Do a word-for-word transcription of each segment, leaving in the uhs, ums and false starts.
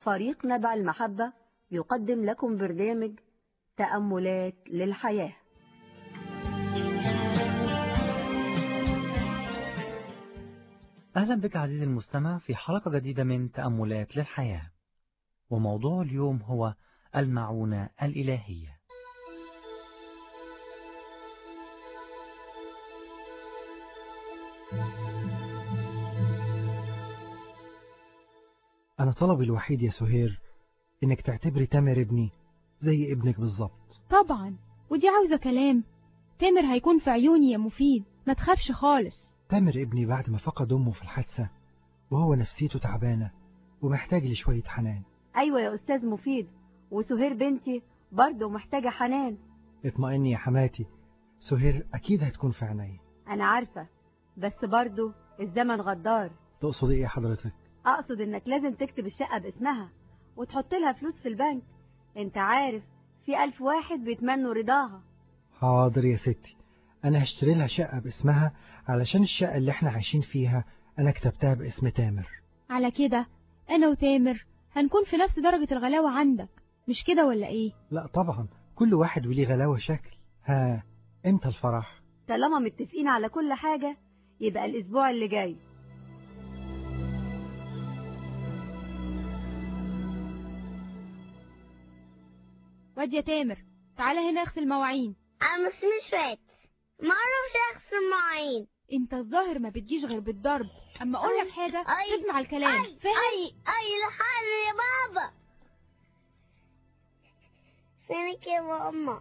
فريق نبع المحبة يقدم لكم برنامج تأملات للحياة. أهلا بك عزيزي المستمع في حلقة جديدة من تأملات للحياة، وموضوع اليوم هو المعونة الإلهية. أنا طلبي الوحيد يا سهير إنك تعتبري تامر ابني زي ابنك بالظبط. طبعا، ودي عاوزة كلام. تامر هيكون في عيوني يا مفيد، ما تخافش خالص. تامر ابني بعد ما فقد أمه في الحادثة وهو نفسيته تعبانة ومحتاج لشوية حنان. أيوة يا أستاذ مفيد، وسهير بنتي برضه محتاجة حنان. اطمئني يا حماتي، سهير أكيد هتكون في عيني. أنا عارفة، بس برضه الزمن غدار. تقصد إيه حضرتك؟ أقصد إنك لازم تكتب الشقة باسمها وتحط لها فلوس في البنك. أنت عارف في ألف واحد بيتمنوا رضاها. حاضر يا ستي، أنا هشتري لها شقة باسمها علشان الشقة اللي احنا عايشين فيها أنا كتبتها باسم تامر. على كده أنا وتامر هنكون في نفس درجة الغلاوة عندك، مش كده ولا إيه؟ لا طبعا، كل واحد وليه غلاوة شكل. ها، امتى الفرح؟ طالما متفقين على كل حاجة يبقى الأسبوع اللي جاي. واد يا تامر، تعالى هنا اغسل مواعين. انا مش مش فات ما اعرفش اغسل مواعين. انت الظاهر ما بتجيش غير بالضرب، اما اقول لك حاجه تسمع الكلام. أي فاهم؟ اي اي لحالي يا بابا. فينك يا ماما؟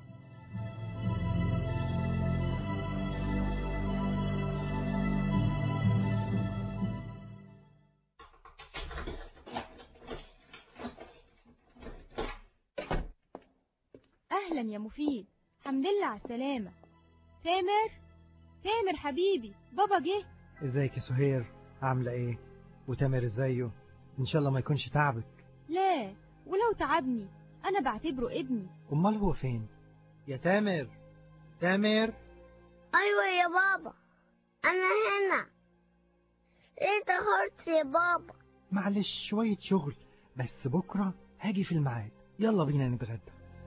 اهلا يا مفيد، الحمد لله على السلامه. تامر تامر حبيبي، بابا جه. ازيك يا سهير، عاملة ايه؟ وتامر ازايه؟ ان شاء الله ما يكونش تعبك. لا، ولو تعبني انا بعتبره ابني. امال هو فين؟ يا تامر، تامر. ايوه يا بابا، انا هنا. ليه اتأخرت يا بابا؟ معلش شوية شغل، بس بكرة هاجي في الميعاد. يلا بينا نتغدى.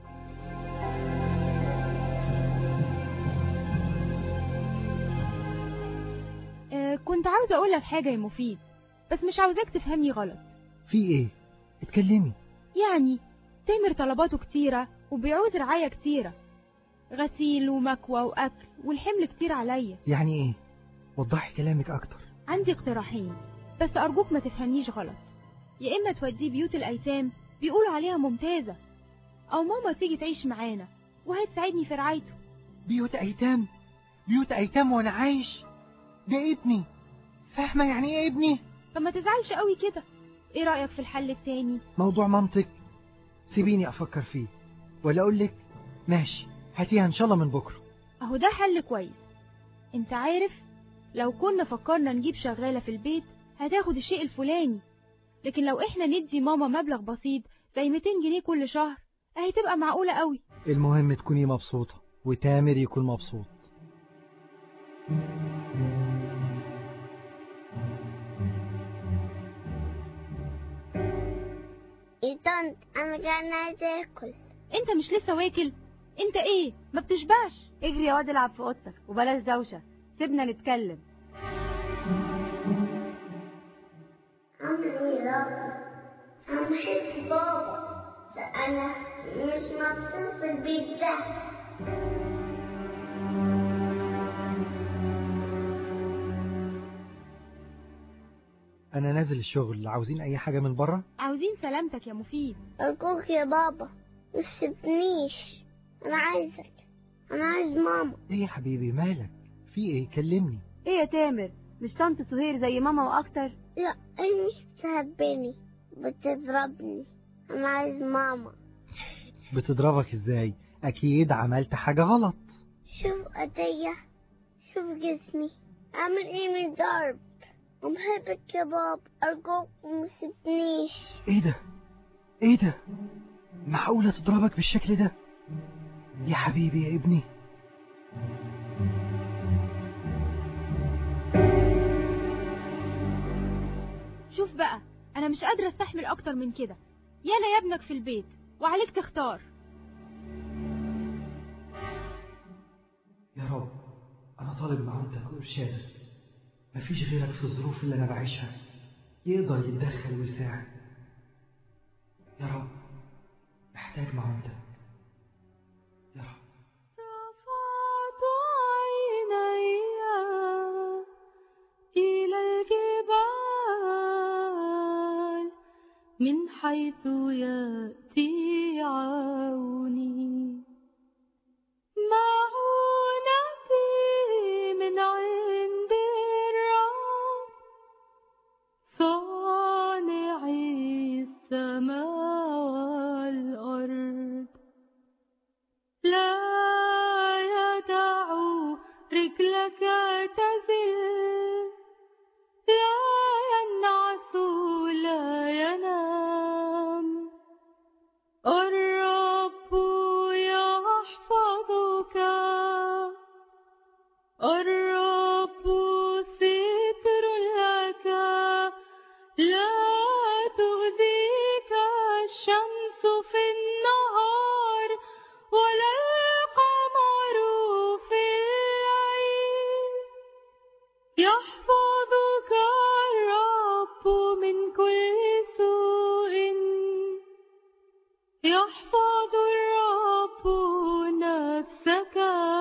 آه كنت عاوزه اقول لك حاجه يا مفيد، بس مش عاوزاك تفهمني غلط. في ايه؟ اتكلمي. يعني تامر طلباته كتيره وبيعوز رعايه كتيره، غسيل ومكوى واكل، والحمل كتير عليا. يعني ايه؟ وضحي كلامك اكتر. عندي اقتراحين، بس ارجوك ما تفهمنيش غلط. يا اما توديه بيوت الايتام بيقولوا عليها ممتازه، او ماما تيجي تعيش معانا وهتساعدني في رعايته. بيوت ايتام؟ بيوت ايتام وانا عايش؟ ده ابني، فاهمة يعني ايه ابني؟ طب ما تزعلش قوي كده. ايه رأيك في الحل التاني؟ موضوع منطق، سيبيني افكر فيه، ولا اقول لك ماشي هاتيها ان شاء الله من بكره. اهو ده حل كويس. انت عارف، لو كنا فكرنا نجيب شغالة في البيت هتاخد الشيء الفلاني، لكن لو احنا ندي ماما مبلغ بسيط زي مئتين جنيه كل شهر اهي تبقى معقولة قوي. المهم تكوني مبسوطة وتامر يكون مبسوط. يا طنط انا كان عايز اكل. انت مش لسه واكل؟ انت ايه ما بتشبعش؟ اجري يا واد العب في اوضتك وبلاش دوشة، سيبنا نتكلم. اعمل ايه يا رب؟ انا بحب بابا، ده انا مش مبسوط في البيت ده. انا نازل الشغل، عاوزين اي حاجة من بره؟ عاوزين سلامتك يا مفيد. ارجوك يا بابا مش تسيبنيش، انا عايزك، انا عايز ماما. ايه يا حبيبي مالك؟ في ايه؟ كلمني. ايه يا تامر، مش طنط سهير زي ماما واكتر؟ لا هي مش بتحبني، بتضربني. انا عايز ماما. بتضربك ازاي؟ اكيد عملت حاجة غلط. شوف ايديا، شوف جسمي، اعمل ايه من الضرب؟ انا بحبك يا بابا، ارجوك ما تسيبنيش. ايه ده؟ ايه ده؟ معقولة تضربك بالشكل ده؟ يا حبيبي يا ابني. شوف بقى، انا مش قادرة استحمل اكتر من كده. يانا يا ابنك في البيت وعليك تختار. يا رب أنا طالب معونتك وإرشادك، مفيش غيرك في الظروف اللي أنا بعيشها يقدر يتدخل ويساعد. يا رب محتاج معونتك يا رب. رفعت عيني إلى الجبال من حيث يأتي عوني، معونتي من عند الرب صانع السماء والأرض. لا يدع رجلك تزل، لا ينعس لا ينام. الرب يحفظك، الرب ستر لك، لا تؤذيك الشمس في النهار ولا القمر في الليل. يحفظك الرب من كل سوء، يحفظ الرب نفسك،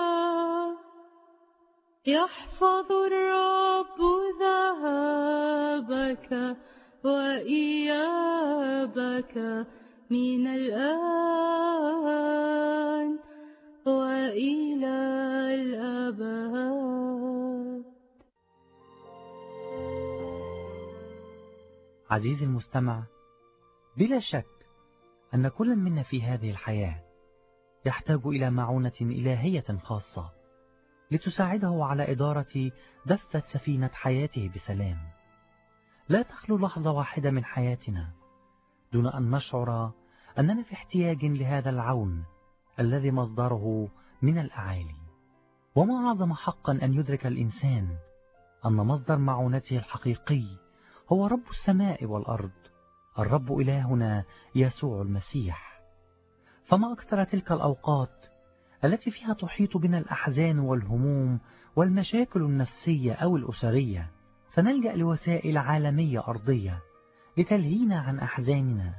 يحفظ الرب ذهابك وإيابك من الآن وإلى الأبد. عزيزي المستمع، بلا شك أن كل منا في هذه الحياة يحتاج إلى معونة إلهية خاصة لتساعده على إدارة دفة سفينة حياته بسلام. لا تخلو لحظة واحدة من حياتنا دون أن نشعر أننا في احتياج لهذا العون الذي مصدره من الأعالي. وما أعظم حقا أن يدرك الإنسان أن مصدر معونته الحقيقي هو رب السماء والأرض، الرب إلهنا يسوع المسيح. فما أكثر تلك الأوقات التي فيها تحيط بنا الأحزان والهموم والمشاكل النفسية أو الأسرية، فنلجأ لوسائل عالمية أرضية لتلهينا عن أحزاننا،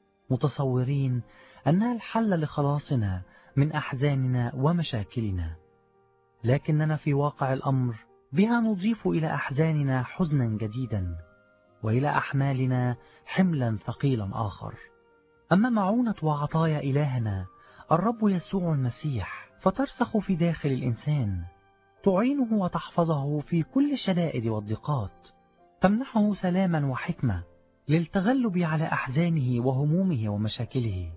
متصورين أنها الحل لخلاصنا من أحزاننا ومشاكلنا. لكننا في واقع الأمر بها نضيف إلى أحزاننا حزنا جديدا، وإلى أحمالنا حملا ثقيلا آخر. أما معونة وعطايا إلهنا الرب يسوع المسيح فترسخ في داخل الإنسان، تعينه وتحفظه في كل الشدائد والضيقات، تمنحه سلاما وحكمة للتغلب على أحزانه وهمومه ومشاكله.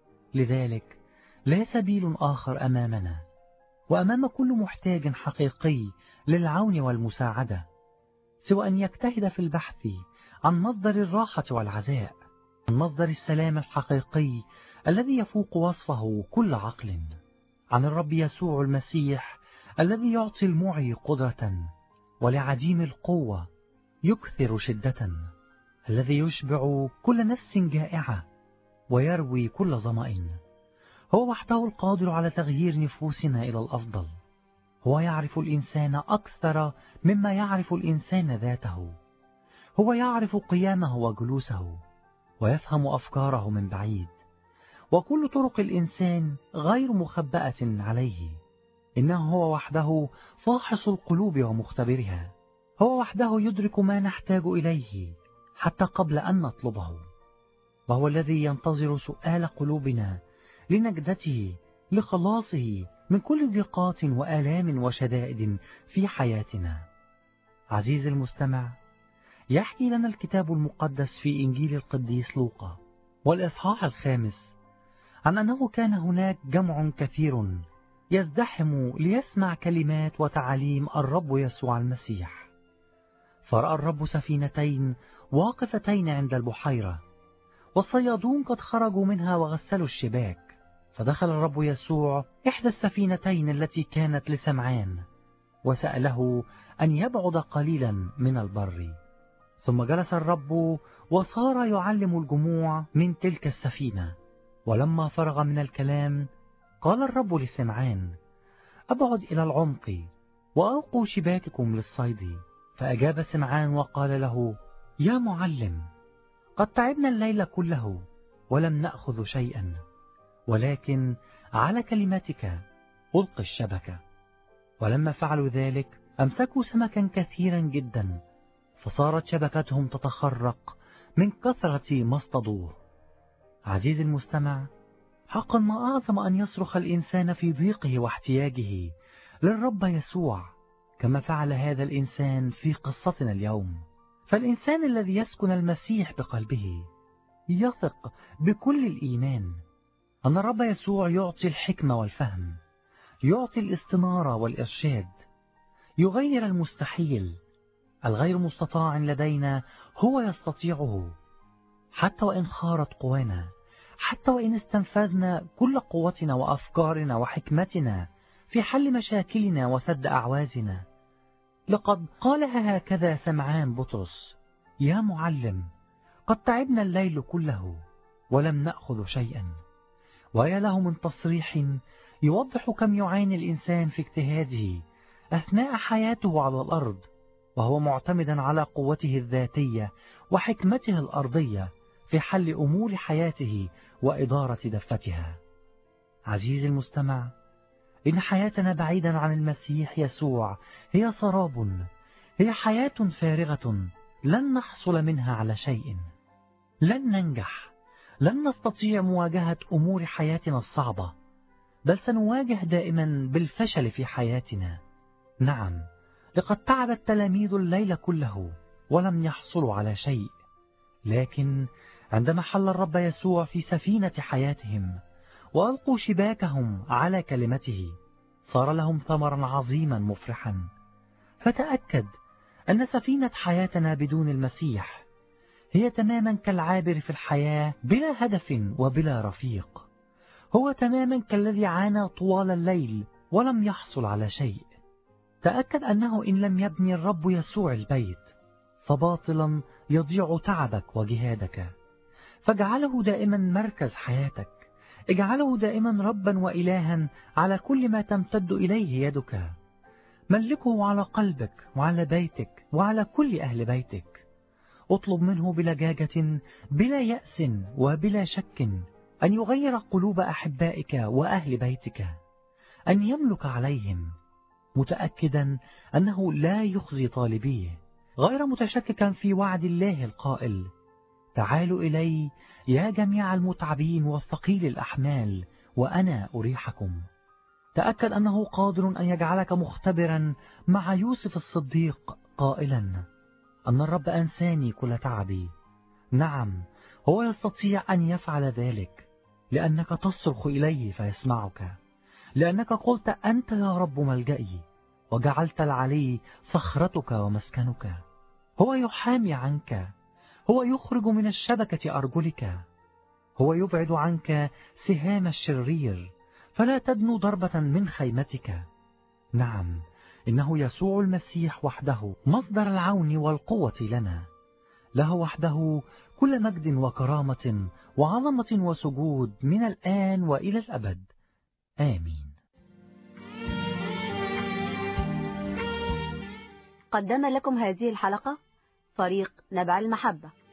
لذلك لا سبيل آخر أمامنا وأمام كل محتاج حقيقي للعون والمساعدة سوى أن يجتهد في البحث عن مصدر الراحة والعزاء، عن مصدر السلام الحقيقي الذي يفوق وصفه كل عقل، عن الرب يسوع المسيح الذي يعطي المعي قدرة ولعديم القوة يكثر شدة، الذي يشبع كل نفس جائعة ويروي كل ظمأ. هو وحده القادر على تغيير نفوسنا إلى الأفضل. هو يعرف الإنسان أكثر مما يعرف الإنسان ذاته. هو يعرف قيامه وجلوسه ويفهم أفكاره من بعيد، وكل طرق الإنسان غير مخبأة عليه. إنه هو وحده فاحص القلوب ومختبرها. هو وحده يدرك ما نحتاج إليه حتى قبل أن نطلبه، وهو الذي ينتظر سؤال قلوبنا لنجدته، لخلاصه من كل ضيقات وآلام وشدائد في حياتنا. عزيزي المستمع، يحكي لنا الكتاب المقدس في إنجيل القديس لوقا والإصحاح الخامس عن أنه كان هناك جمع كثير يزدحم ليسمع كلمات وتعاليم الرب يسوع المسيح. فرأى الرب سفينتين واقفتين عند البحيرة، والصيادون قد خرجوا منها وغسلوا الشباك. فدخل الرب يسوع إحدى السفينتين التي كانت لسمعان، وسأله أن يبعد قليلا من البر. ثم جلس الرب وصار يعلم الجموع من تلك السفينة. ولما فرغ من الكلام قال الرب لسمعان: أبعد إلى العمق وألقوا شباككم للصيد. فأجاب سمعان وقال له: يا معلم، قد تعبنا الليل كله ولم نأخذ شيئا، ولكن على كلمتك ألقي الشبكة. ولما فعلوا ذلك أمسكوا سمكا كثيرا جدا، فصارت شبكتهم تتخرق من كثرة ما اصطادوه. عزيزي المستمع، حقا ما أعظم أن يصرخ الإنسان في ضيقه واحتياجه للرب يسوع، كما فعل هذا الإنسان في قصتنا اليوم. فالإنسان الذي يسكن المسيح بقلبه يثق بكل الإيمان أن الرب يسوع يعطي الحكمة والفهم، يعطي الاستنارة والإرشاد، يغير المستحيل. الغير مستطاع لدينا هو يستطيعه، حتى وإن خارت قوانا، حتى وإن استنفذنا كل قوتنا وأفكارنا وحكمتنا في حل مشاكلنا وسد أعوازنا. لقد قالها هكذا سمعان بطرس: يا معلم، قد تعبنا الليل كله ولم نأخذ شيئا. ويا له من تصريح يوضح كم يعاني الإنسان في اجتهاده أثناء حياته على الأرض، وهو معتمدا على قوته الذاتية وحكمته الأرضية في حل أمور حياته وإدارة دفتها. عزيزي المستمع، إن حياتنا بعيدا عن المسيح يسوع هي سراب، هي حياة فارغة لن نحصل منها على شيء، لن ننجح، لن نستطيع مواجهة أمور حياتنا الصعبة، بل سنواجه دائما بالفشل في حياتنا. نعم، لقد تعب التلاميذ الليل كله ولم يحصلوا على شيء، لكن عندما حل الرب يسوع في سفينة حياتهم وألقوا شباكهم على كلمته صار لهم ثمرا عظيما مفرحا. فتأكد أن سفينة حياتنا بدون المسيح هي تماما كالعابر في الحياة بلا هدف وبلا رفيق. هو تماما كالذي عانى طوال الليل ولم يحصل على شيء. تأكد أنه إن لم يبني الرب يسوع البيت فباطلا يضيع تعبك وجهادك. فاجعله دائما مركز حياتك، اجعله دائما ربا وإلها على كل ما تمتد إليه يدك. ملكه على قلبك وعلى بيتك وعلى كل أهل بيتك. اطلب منه بلجاجة بلا يأس وبلا شك أن يغير قلوب أحبائك وأهل بيتك، أن يملك عليهم، متأكدا أنه لا يخزي طالبيه، غير متشككا في وعد الله القائل: تعالوا إلي يا جميع المتعبين والثقيل الأحمال وأنا أريحكم. تأكد أنه قادر أن يجعلك مختبرا مع يوسف الصديق قائلا: أن الرب أنساني كل تعبي. نعم، هو يستطيع أن يفعل ذلك، لأنك تصرخ إليه فيسمعك، لأنك قلت: أنت يا رب ملجئي، وجعلت العلي صخرتك ومسكنك. هو يحامي عنك، هو يخرج من الشبكة أرجلك، هو يبعد عنك سهام الشرير فلا تدنو ضربة من خيمتك. نعم، إنه يسوع المسيح وحده مصدر العون والقوة لنا، له وحده كل مجد وكرامة وعظمة وسجود من الآن وإلى الأبد. آمين. قدم لكم هذه الحلقة فريق نبع المحبة.